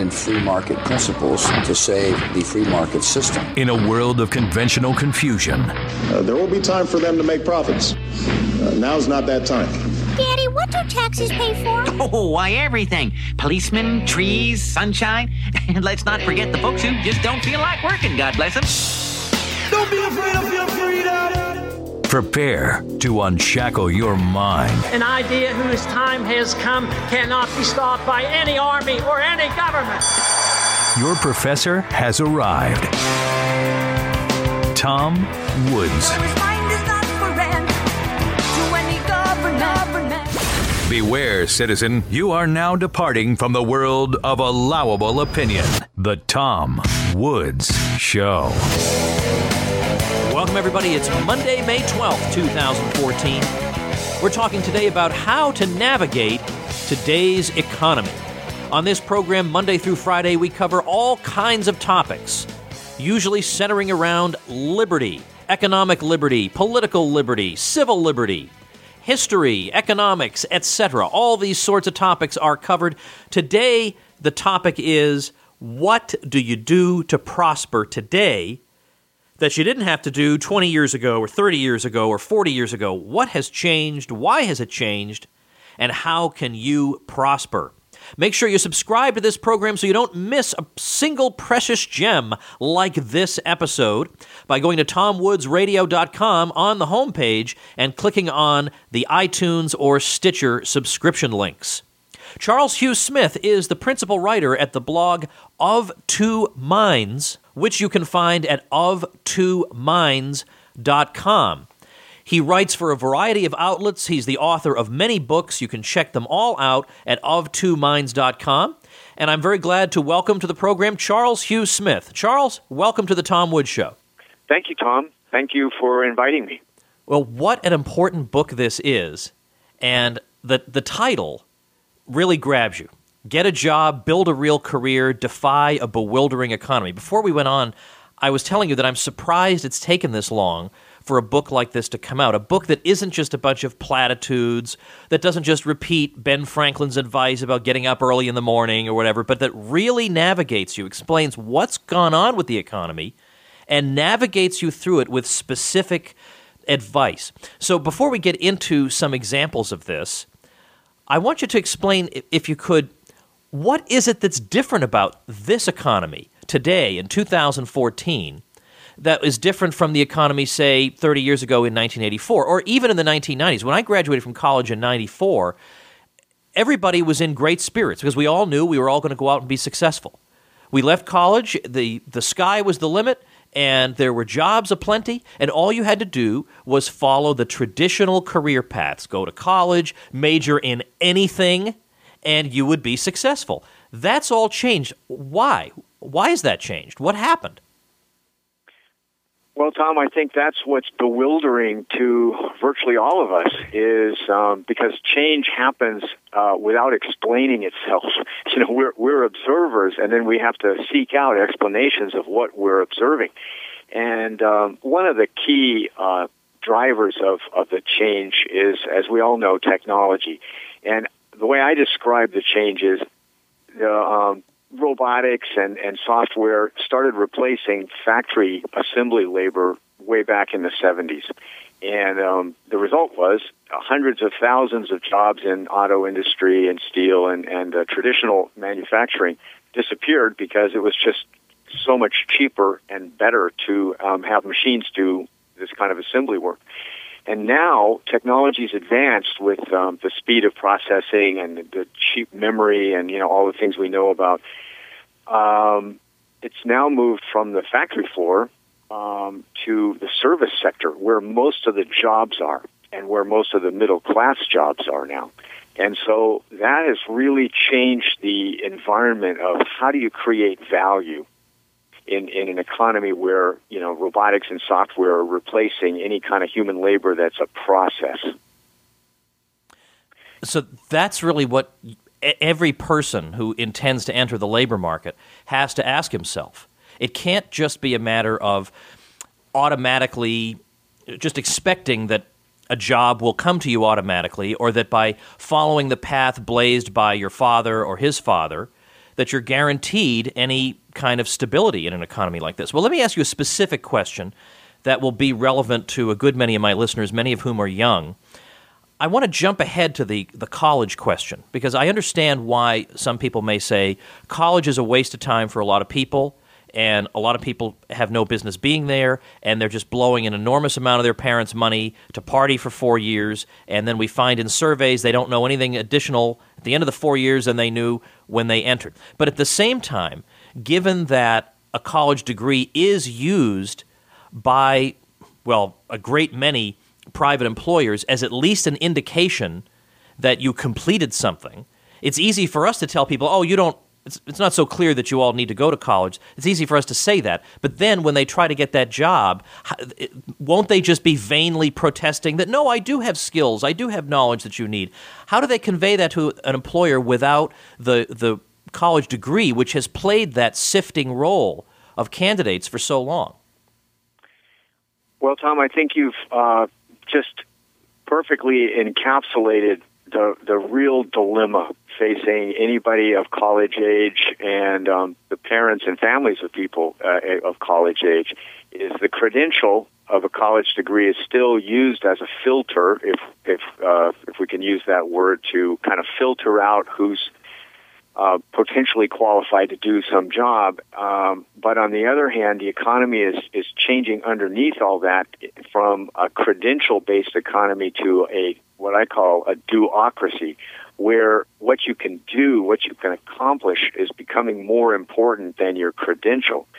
in free market principles to save the free market system. In a world of conventional confusion, there will be time for them to make profits. Now's not that time. Daddy, what do taxes pay for? Oh, why, everything. Policemen, trees, sunshine. And let's not forget the folks who just don't feel like working, God bless them. Don't be afraid of your freedom. Prepare to unshackle your mind. An idea whose time has come cannot be stopped by any army or any government. Your professor has arrived. Tom Woods. Beware, citizen, you are now departing from the world of allowable opinion. The Tom Woods Show. Welcome, everybody. It's Monday, May 12th, 2014. We're talking today about how to navigate today's economy. On this program, Monday through Friday, we cover all kinds of topics, usually centering around liberty, economic liberty, political liberty, civil liberty, history, economics, etc. All these sorts of topics are covered. Today, the topic is, what do you do to prosper today that you didn't have to do 20 years ago or 30 years ago or 40 years ago? What has changed? Why has it changed? And how can you prosper? Make sure you subscribe to this program so you don't miss a single precious gem like this episode by going to tomwoodsradio.com on the homepage and clicking on the iTunes or Stitcher subscription links. Charles Hugh Smith is the principal writer at the blog Of Two Minds, which you can find at oftwominds.com. He writes for a variety of outlets. He's the author of many books. You can check them all out at oftwominds.com. And I'm very glad to welcome to the program Charles Hugh Smith. Charles, welcome to the Tom Woods Show. Thank you, Tom. Thank you for inviting me. Well, what an important book this is. And the title really grabs you. Get a job, build a real career, defy a bewildering economy. Before we went on, I was telling you that I'm surprised it's taken this long for a book like this to come out, a book that isn't just a bunch of platitudes, that doesn't just repeat Ben Franklin's advice about getting up early in the morning or whatever, but that really navigates you, explains what's gone on with the economy, and navigates you through it with specific advice. So before we get into some examples of this, I want you to explain, if you could, what is it that's different about this economy today in 2014 that is different from the economy, say, 30 years ago in 1984, or even in the 1990s? When I graduated from college in 94, everybody was in great spirits because we all knew we were all going to go out and be successful. We left college, the sky was the limit, and there were jobs aplenty, and all you had to do was follow the traditional career paths. Go to college, major in anything, and you would be successful. That's all changed. Why? Why has that changed? What happened? Well, Tom, I think that's what's bewildering to virtually all of us is because change happens without explaining itself. You know, we're observers, and then we have to seek out explanations of what we're observing. And one of the key drivers of the change is, as we all know, technology. And the way I describe the change is robotics and software started replacing factory assembly labor way back in the 70s. And the result was hundreds of thousands of jobs in auto industry and steel and traditional manufacturing disappeared because it was just so much cheaper and better to have machines do this kind of assembly work. And now technology's advanced with the speed of processing and the cheap memory and, you know, all the things we know about. It's now moved from the factory floor to the service sector, where most of the jobs are and where most of the middle-class jobs are now. And so that has really changed the environment of how do you create value in an economy where, you know, robotics and software are replacing any kind of human labor that's a process. So that's really what every person who intends to enter the labor market has to ask himself. It can't just be a matter of automatically just expecting that a job will come to you automatically, or that by following the path blazed by your father or his father, that you're guaranteed any kind of stability in an economy like this. Well, let me ask you a specific question that will be relevant to a good many of my listeners, many of whom are young. I want to jump ahead to the college question, because I understand why some people may say college is a waste of time for a lot of people, and a lot of people have no business being there, and they're just blowing an enormous amount of their parents' money to party for 4 years, and then we find in surveys they don't know anything additional at the end of the 4 years than they knew when they entered. But at the same time, given that a college degree is used by, well, a great many private employers as at least an indication that you completed something, it's easy for us to tell people, oh, you don't, it's not so clear that you all need to go to college. It's easy for us to say that. But then when they try to get that job, won't they just be vainly protesting that, no, I do have skills, I do have knowledge that you need? How do they convey that to an employer without the college degree, which has played that sifting role of candidates for so long? Well, Tom, I think you've just perfectly encapsulated the real dilemma facing anybody of college age and the parents and families of people of college age. Is the credential of a college degree is still used as a filter, if we can use that word, to kind of filter out who's potentially qualified to do some job. But on the other hand, the economy is changing underneath all that from a credential-based economy to what I call a do-ocracy, where what you can do, what you can accomplish is becoming more important than your credential.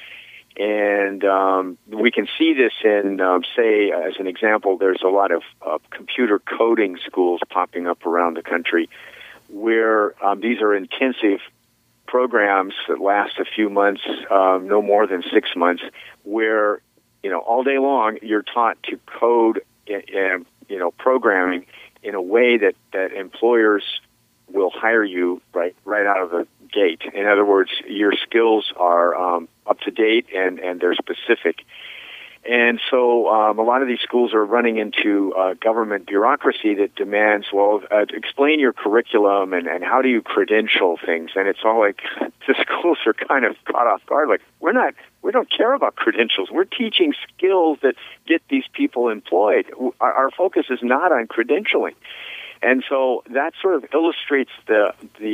And we can see this in, say, as an example, there's a lot of computer coding schools popping up around the country where these are intensive programs that last a few months, no more than 6 months, where, all day long you're taught to code, programming in a way that employers will hire you right out of the gate. In other words, your skills are up to date and they're specific. And so a lot of these schools are running into government bureaucracy that demands, explain your curriculum and how do you credential things. And it's all like the schools are kind of caught off guard. Like, we don't care about credentials. We're teaching skills that get these people employed. Our focus is not on credentialing. And so that sort of illustrates the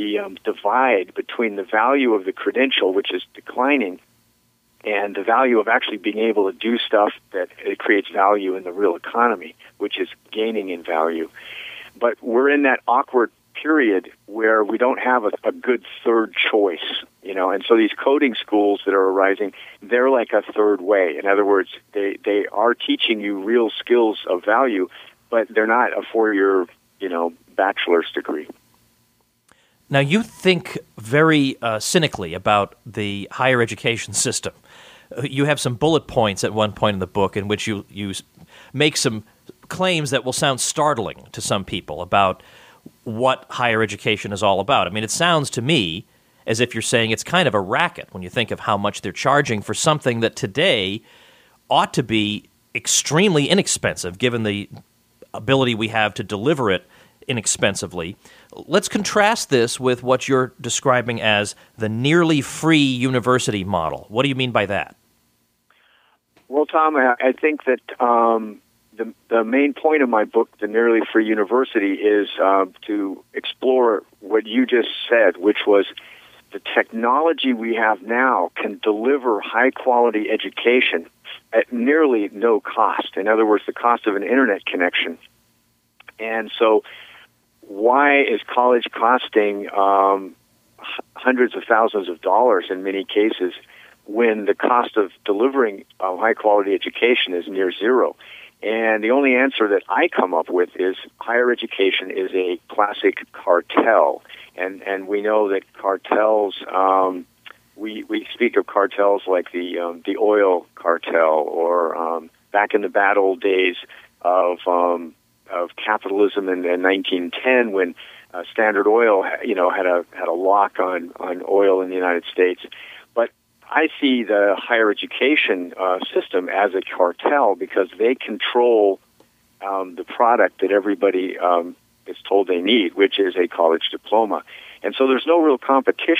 divide between the value of the credential, which is declining, and the value of actually being able to do stuff that it creates value in the real economy, which is gaining in value. But we're in that awkward period where we don't have a good third choice, and so these coding schools that are arising, they're like a third way. In other words, they are teaching you real skills of value, but they're not a 4-year, bachelor's degree. Now, you think very cynically about the higher education system. You have some bullet points at one point in the book in which you make some claims that will sound startling to some people about what higher education is all about. I mean, it sounds to me as if you're saying it's kind of a racket when you think of how much they're charging for something that today ought to be extremely inexpensive, given the ability we have to deliver it inexpensively. Let's contrast this with what you're describing as the nearly free university model. What do you mean by that? Well, Tom, I think that the main point of my book, The Nearly Free University, is to explore what you just said, which was the technology we have now can deliver high-quality education at nearly no cost. In other words, the cost of an internet connection. And so why is college costing hundreds of thousands of dollars in many cases when the cost of delivering high-quality education is near zero? And the only answer that I come up with is higher education is a classic cartel. And we know that cartels, we speak of cartels like the oil cartel, or back in the bad old days of capitalism in 1910, when Standard Oil, had a lock on oil in the United States. But I see the higher education system as a cartel because they control the product that everybody is told they need, which is a college diploma. And so there's no real competition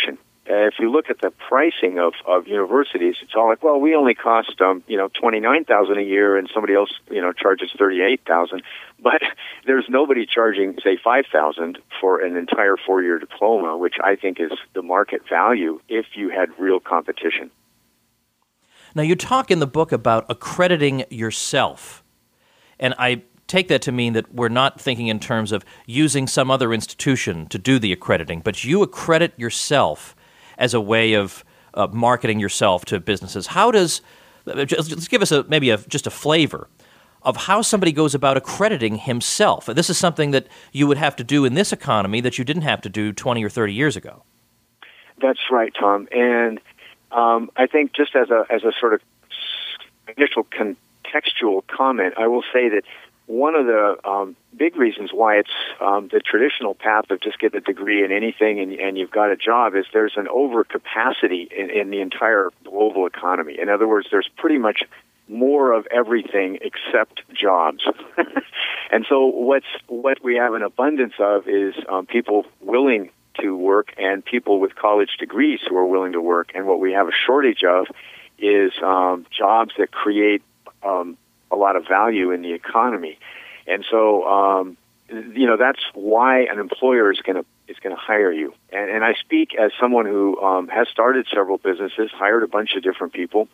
if you look at the pricing of universities, it's all like, well, we only cost $29,000 a year, and somebody else charges $38,000. But there's nobody charging, say, $5,000 for an entire 4-year diploma, which I think is the market value if you had real competition. Now, you talk in the book about accrediting yourself, and I take that to mean that we're not thinking in terms of using some other institution to do the accrediting, but you accredit yourself as a way of marketing yourself to businesses. How does – let's give us just a flavor of how somebody goes about accrediting himself. This is something that you would have to do in this economy that you didn't have to do 20 or 30 years ago. That's right, Tom. And I think just as a sort of initial contextual comment, I will say that one of the big reasons why it's the traditional path of just get a degree in anything and you've got a job is there's an overcapacity in the entire global economy. In other words, there's pretty much more of everything except jobs. And so what we have an abundance of is people willing to work and people with college degrees who are willing to work. And what we have a shortage of is jobs that create a lot of value in the economy. And so, that's why an employer is going to hire you. And I speak as someone who has started several businesses, hired a bunch of different people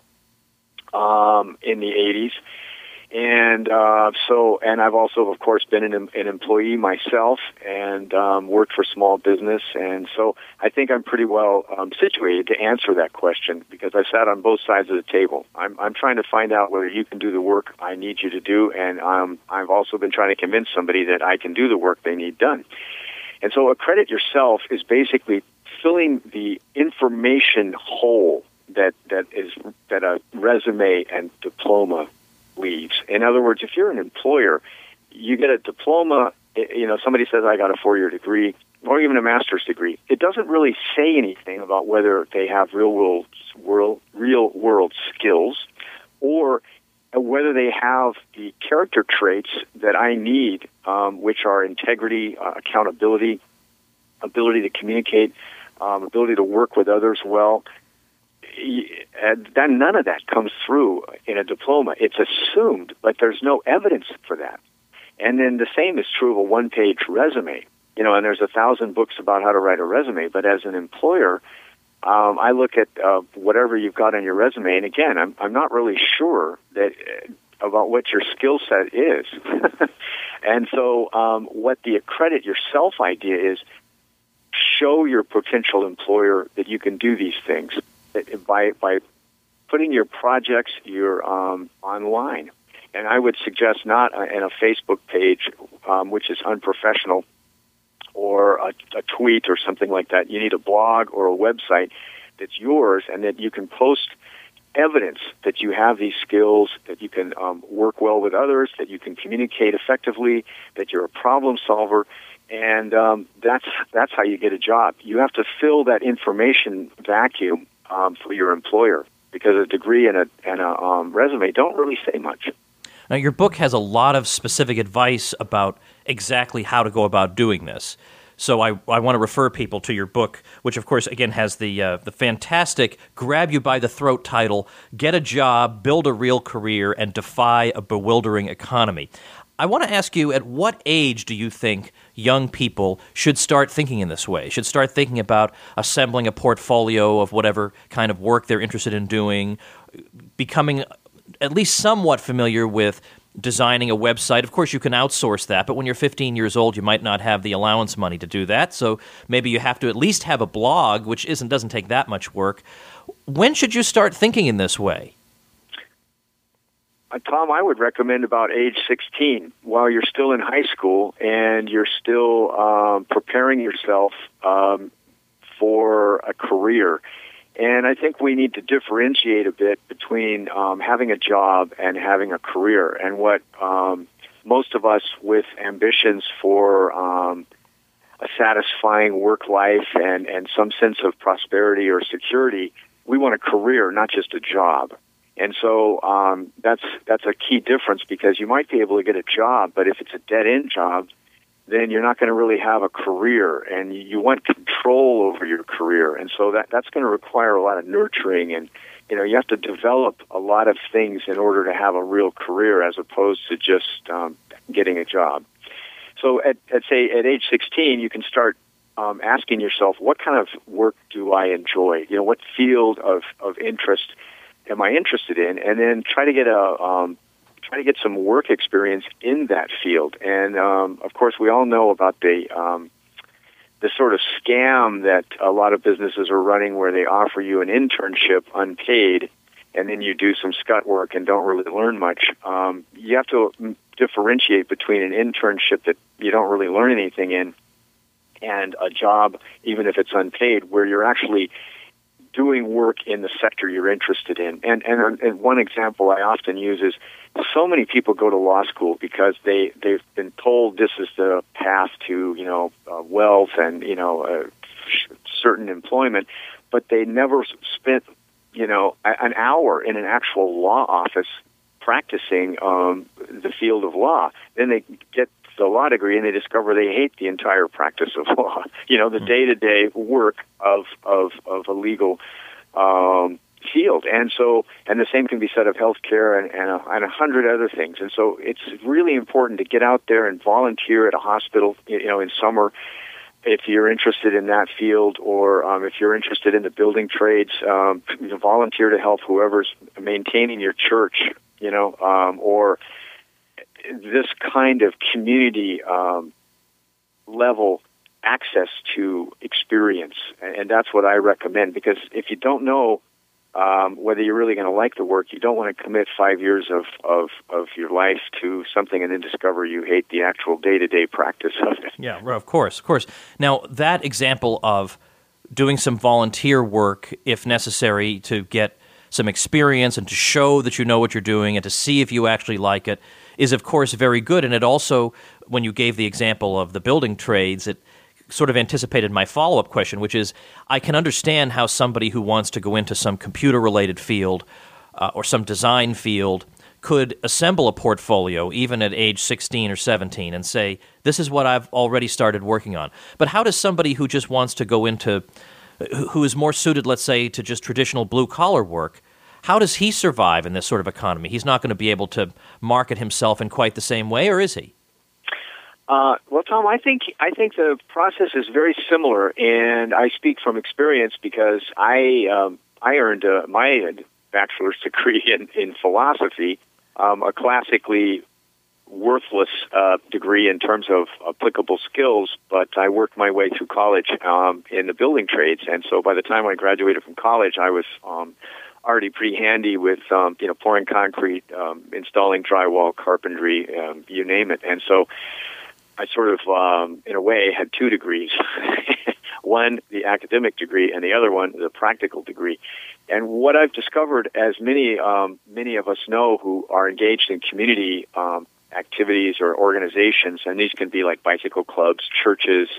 in the 80s. And and I've also, of course, been an employee myself and worked for small business. And so I think I'm pretty well situated to answer that question because I sat on both sides of the table. I'm trying to find out whether you can do the work I need you to do, and I've also been trying to convince somebody that I can do the work they need done. And so accredit yourself is basically filling the information hole that a resume and diploma leaves. In other words, if you're an employer, you get a diploma, somebody says, I got a 4-year degree, or even a master's degree. It doesn't really say anything about whether they have real world skills or whether they have the character traits that I need, which are integrity, accountability, ability to communicate, ability to work with others well. And then none of that comes through in a diploma. It's assumed, but there's no evidence for that. And then the same is true of a one-page resume. And there's 1,000 books about how to write a resume. But as an employer, I look at whatever you've got on your resume, and again, I'm not really sure that about what your skill set is. And so what the accredit yourself idea is, show your potential employer that you can do these things. By putting your projects online. And I would suggest not in a Facebook page, which is unprofessional, or a tweet or something like that. You need a blog or a website that's yours and that you can post evidence that you have these skills, that you can work well with others, that you can communicate effectively, that you're a problem solver. And that's how you get a job. You have to fill that information vacuum for your employer, because a degree and a resume don't really say much. Now, your book has a lot of specific advice about exactly how to go about doing this. So I want to refer people to your book, which, of course, again, has the fantastic grab-you-by-the-throat title, Get a Job, Build a Real Career, and Defy a Bewildering Economy. I want to ask you, at what age do you think young people should start thinking in this way, should start thinking about assembling a portfolio of whatever kind of work they're interested in doing, becoming at least somewhat familiar with designing a website? Of course, you can outsource that, but when you're 15 years old, you might not have the allowance money to do that, so maybe you have to at least have a blog, which doesn't take that much work. When should you start thinking in this way? Tom, I would recommend about age 16, while you're still in high school and you're still preparing yourself for a career. And I think we need to differentiate a bit between having a job and having a career. And what most of us with ambitions for a satisfying work life and some sense of prosperity or security, we want a career, not just a job. And so that's a key difference, because you might be able to get a job, but if it's a dead-end job, then you're not going to really have a career. And you want control control over your career. And so that's going to require a lot of nurturing, and you have to develop a lot of things in order to have a real career as opposed to just getting a job. So at age 16, you can start asking yourself, what kind of work do I enjoy? What field of interest am I interested in? And then try to get some work experience in that field. And of course, we all know about the sort of scam that a lot of businesses are running, where they offer you an internship unpaid, and then you do some scut work and don't really learn much. You have to differentiate between an internship that you don't really learn anything in and a job, even if it's unpaid, where you're actually doing work in the sector you're interested in. And one example I often use is, so many people go to law school because they've been told this is the path to wealth and certain employment, but they never spent an hour in an actual law office practicing the field of law. Then they get the law degree and they discover they hate the entire practice of law. The day-to-day work of a legal field. And the same can be said of healthcare and 100 other things. And so it's really important to get out there and volunteer at a hospital, in summer, if you're interested in that field, or if you're interested in the building trades, volunteer to help whoever's maintaining your church, or this kind of community level access to experience. And that's what I recommend, because if you don't know whether you're really going to like the work, you don't want to commit 5 years of your life to something and then discover you hate the actual day-to-day practice of it. Yeah, of course. Now, that example of doing some volunteer work, if necessary, to get some experience and to show that you know what you're doing and to see if you actually like it, is, of course, very good. And it also, when you gave the example of the building trades, it sort of anticipated my follow-up question, which is, I can understand how somebody who wants to go into some computer-related field or some design field could assemble a portfolio even at age 16 or 17 and say, this is what I've already started working on. But how does somebody who just wants to go into, who is more suited, let's say, to just traditional blue-collar work, how does he survive in this sort of economy? He's not going to be able to market himself in quite the same way, or is he? Well, Tom, I think the process is very similar, and I speak from experience because I earned my bachelor's degree in philosophy, a classically worthless degree in terms of applicable skills, but I worked my way through college in the building trades, and so by the time I graduated from college, I was already pretty handy with pouring concrete, installing drywall, carpentry, you name it, and so I sort of, in a way, had two degrees. One, the academic degree, and the other one, the practical degree. And what I've discovered, as many of us know who are engaged in community activities or organizations, and these can be like bicycle clubs, churches,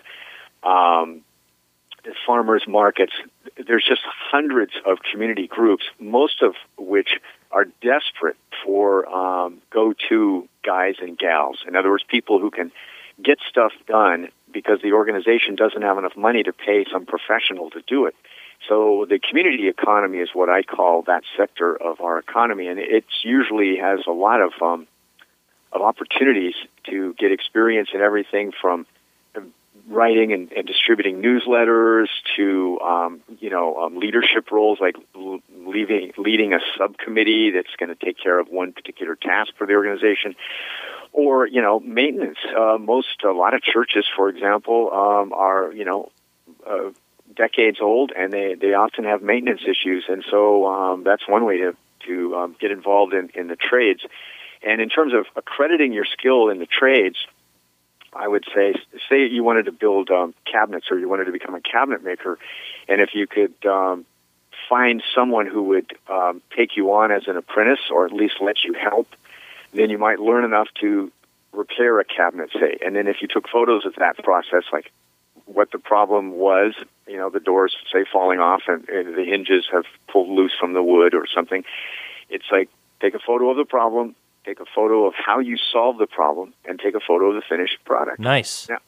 farmers markets, there's just hundreds of community groups, most of which are desperate for go-to guys and gals. In other words, people who can get stuff done because the organization doesn't have enough money to pay some professional to do it. So the community economy is what I call that sector of our economy, and it usually has a lot of opportunities to get experience in everything from writing and distributing newsletters to leadership roles like leading a subcommittee that's going to take care of one particular task for the organization, or maintenance. A lot of churches, for example, are decades old, and they often have maintenance issues, and so that's one way to get involved in the trades. And in terms of accrediting your skill in the trades, I would say you wanted to build cabinets, or you wanted to become a cabinet maker, and if you could find someone who would take you on as an apprentice, or at least let you help, then you might learn enough to repair a cabinet, say. And then if you took photos of that process, like what the problem was, the doors, say, falling off and the hinges have pulled loose from the wood or something, it's like take a photo of the problem, take a photo of how you solve the problem, and take a photo of the finished product. Nice.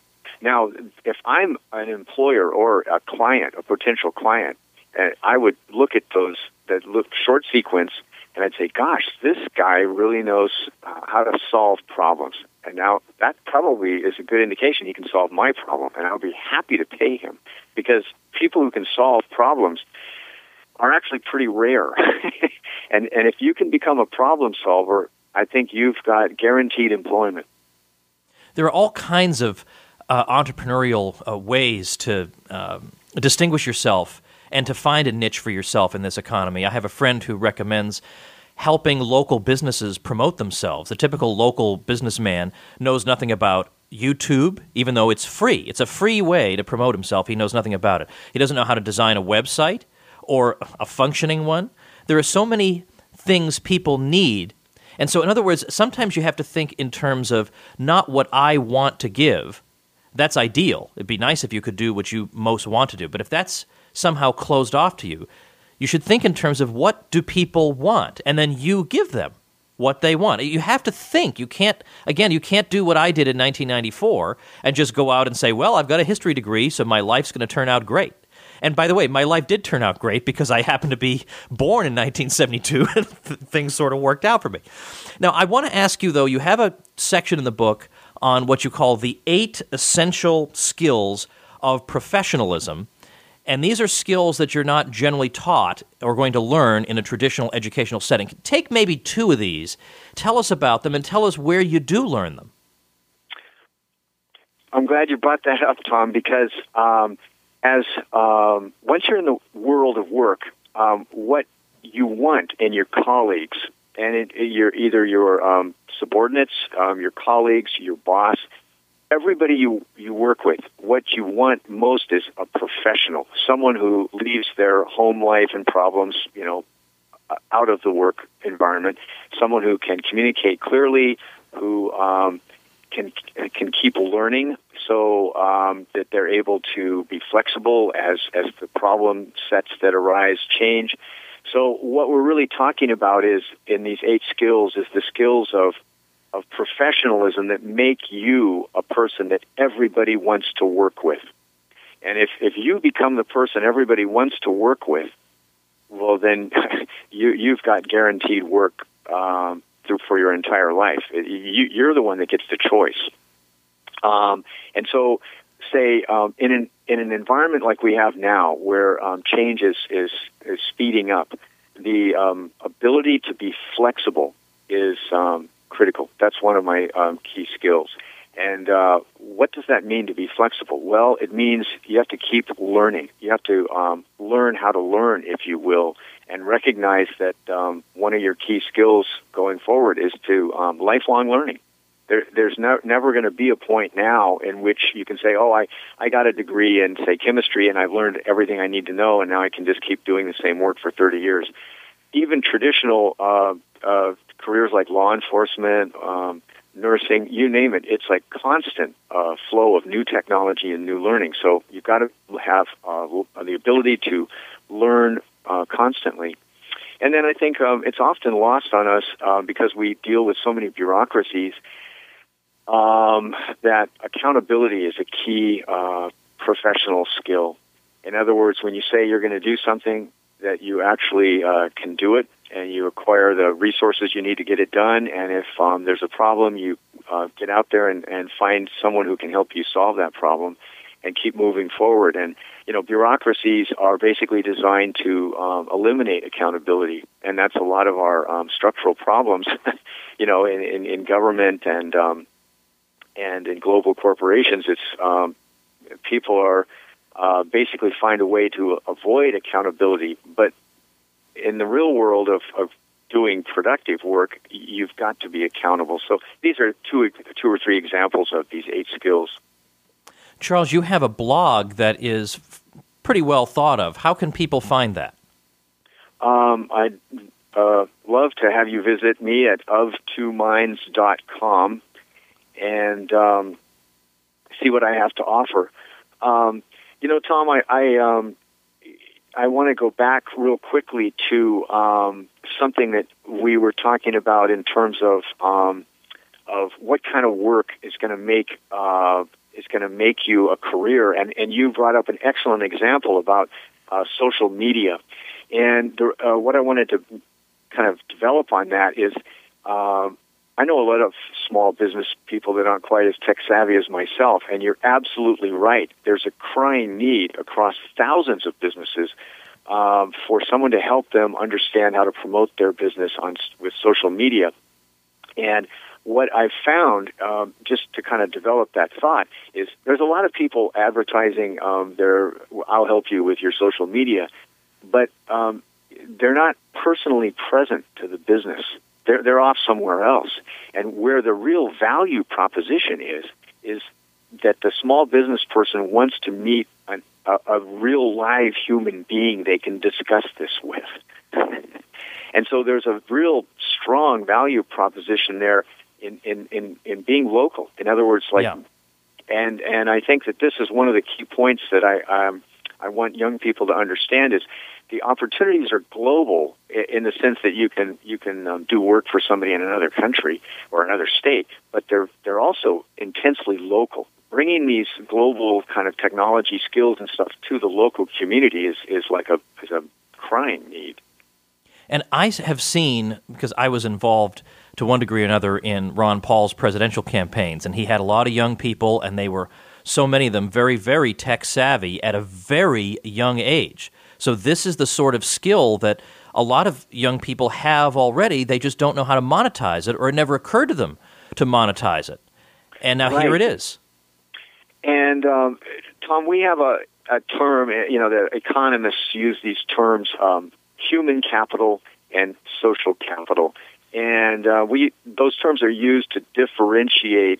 Now, if I'm an employer or a client, a potential client, I would look at that short sequence, and I'd say, gosh, this guy really knows how to solve problems. And now that probably is a good indication he can solve my problem, and I'll be happy to pay him, because people who can solve problems are actually pretty rare. and if you can become a problem solver, I think you've got guaranteed employment. There are all kinds of entrepreneurial ways to distinguish yourself and to find a niche for yourself in this economy. I have a friend who recommends helping local businesses promote themselves. The typical local businessman knows nothing about YouTube, even though it's free. It's a free way to promote himself. He knows nothing about it. He doesn't know how to design a website or a functioning one. There are so many things people need. And so, in other words, sometimes you have to think in terms of not what I want to give. That's ideal. It'd be nice if you could do what you most want to do. But if that's somehow closed off to you, you should think in terms of what do people want, and then you give them what they want. You have to think. You can't do what I did in 1994 and just go out and say, well, I've got a history degree, so my life's going to turn out great. And by the way, my life did turn out great because I happened to be born in 1972 and things sort of worked out for me. Now, I want to ask you, though, you have a section in the book on what you call the 8 essential skills of professionalism. And these are skills that you're not generally taught or going to learn in a traditional educational setting. Take maybe 2 of these, tell us about them, and tell us where you do learn them. I'm glad you brought that up, Tom, because once you're in the world of work, what you want in your colleagues, and either your subordinates, your colleagues, your boss, everybody you work with, what you want most is a professional, someone who leaves their home life and problems, out of the work environment, someone who can communicate clearly, who can keep learning, so that they're able to be flexible as the problem sets that arise change. So what we're really talking about is, in these 8 skills, is the skills of professionalism that make you a person that everybody wants to work with. And if you become the person everybody wants to work with, well, then you've got guaranteed work for your entire life. You're the one that gets the choice. And so, say in an environment like we have now, where change is speeding up, the ability to be flexible is critical. That's one of my key skills. And what does that mean, to be flexible? Well, it means you have to keep learning. You have to learn how to learn, if you will, and recognize that one of your key skills going forward is to lifelong learning. There's never going to be a point now in which you can say, oh, I got a degree in, say, chemistry, and I've learned everything I need to know, and now I can just keep doing the same work for 30 years. Even traditional careers like law enforcement, nursing, you name it, it's like constant flow of new technology and new learning. So you've got to have the ability to learn constantly. And then I think it's often lost on us because we deal with so many bureaucracies that accountability is a key professional skill. In other words, when you say you're going to do something, that you actually can do it, and you acquire the resources you need to get it done. And if there's a problem, you get out there and find someone who can help you solve that problem and keep moving forward. And, bureaucracies are basically designed to eliminate accountability. And that's a lot of our structural problems, in government and in global corporations. It's people are basically find a way to avoid accountability. But in the real world of doing productive work, you've got to be accountable. So these are two or three examples of these 8 skills. Charles, you have a blog that is pretty well thought of. How can people find that? I'd love to have you visit me at of2minds.com and see what I have to offer. Tom, I want to go back real quickly to something that we were talking about in terms of what kind of work is going to make to make you a career. And you brought up an excellent example about social media. And what I wanted to kind of develop on that is I know a lot of small business people that aren't quite as tech savvy as myself, and you're absolutely right. There's a crying need across thousands of businesses for someone to help them understand how to promote their business with social media. And what I've found, just to kind of develop that thought, is there's a lot of people advertising I'll help you with your social media, but they're not personally present to the business. They're off somewhere else. And where the real value proposition is that the small business person wants to meet a real live human being they can discuss this with. And so there's a real strong value proposition there in being local. In other words, and I think that this is one of the key points that I want young people to understand is the opportunities are global in the sense that you can do work for somebody in another country or another state, but they're also intensely local. Bringing these global kind of technology skills and stuff to the local community is a crying need. And I have seen, because I was involved to one degree or another in Ron Paul's presidential campaigns, and he had a lot of young people, and they were, so many of them, very, very tech savvy at a very young age. So this is the sort of skill that a lot of young people have already. They just don't know how to monetize it, or it never occurred to them to monetize it. And now Here it is. And, Tom, we have a term, the economists use these terms, human capital and social capital. And those terms are used to differentiate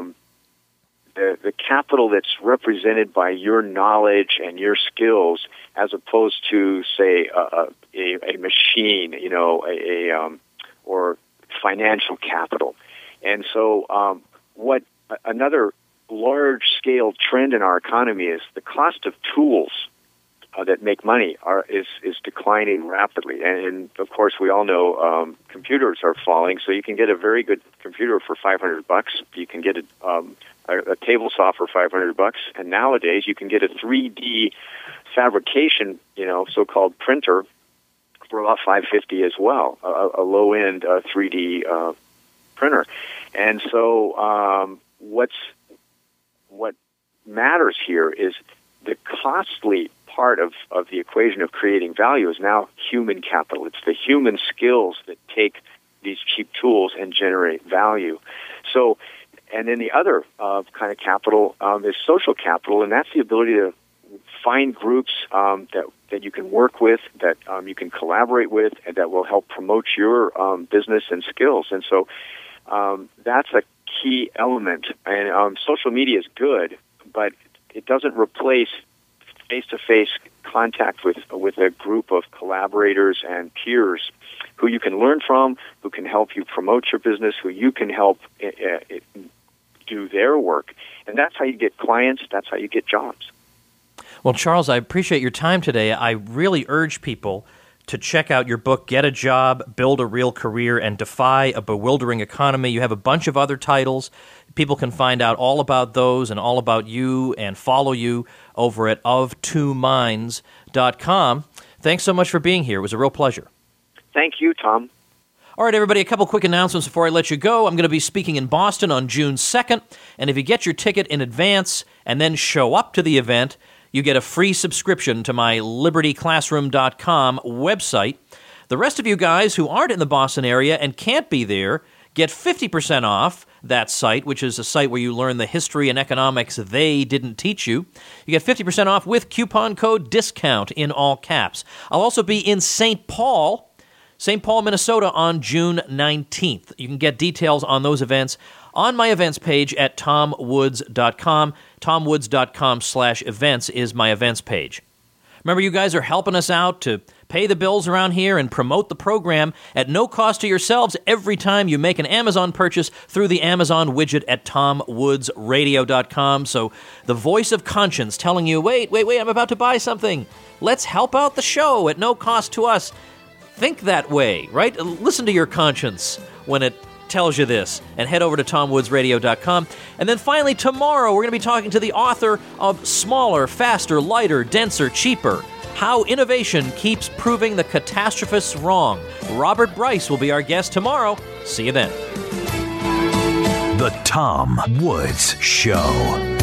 the capital that's represented by your knowledge and your skills, as opposed to, say, a machine, or financial capital. And so, what another large-scale trend in our economy is the cost of tools that make money is declining rapidly. And of course, we all know computers are falling. So you can get a very good computer for $500. You can get a table saw for $500, and nowadays you can get a 3D fabrication, so-called printer for about $550 as well, a low-end 3D printer. And so what matters here is the costly part of the equation of creating value is now human capital. It's the human skills that take these cheap tools and generate value. So, and then the other kind of capital is social capital, and that's the ability to find groups that you can work with, that you can collaborate with, and that will help promote your business and skills. And so that's a key element. And social media is good, but it doesn't replace face-to-face contact with a group of collaborators and peers who you can learn from, who can help you promote your business, who you can help do their work. And that's how you get clients. That's how you get jobs. Well, Charles, I appreciate your time today. I really urge people to check out your book, Get a Job, Build a Real Career, and Defy a Bewildering Economy. You have a bunch of other titles. People can find out all about those and all about you and follow you over at of2minds.com. Thanks so much for being here. It was a real pleasure. Thank you, Tom. All right, everybody, a couple quick announcements before I let you go. I'm going to be speaking in Boston on June 2nd, and if you get your ticket in advance and then show up to the event, you get a free subscription to my libertyclassroom.com website. The rest of you guys who aren't in the Boston area and can't be there get 50% off that site, which is a site where you learn the history and economics they didn't teach you. You get 50% off with coupon code DISCOUNT in all caps. I'll also be in St. Paul, Minnesota on June 19th. You can get details on those events on my events page at tomwoods.com. tomwoods.com/events is my events page. Remember, you guys are helping us out to pay the bills around here and promote the program at no cost to yourselves every time you make an Amazon purchase through the Amazon widget at tomwoodsradio.com. So the voice of conscience telling you, wait, I'm about to buy something. Let's help out the show at no cost to us. Think that way, right? Listen to your conscience when it tells you this. And head over to TomWoodsRadio.com. And then finally, tomorrow, we're going to be talking to the author of Smaller, Faster, Lighter, Denser, Cheaper: How Innovation Keeps Proving the Catastrophists Wrong. Robert Bryce will be our guest tomorrow. See you then. The Tom Woods Show.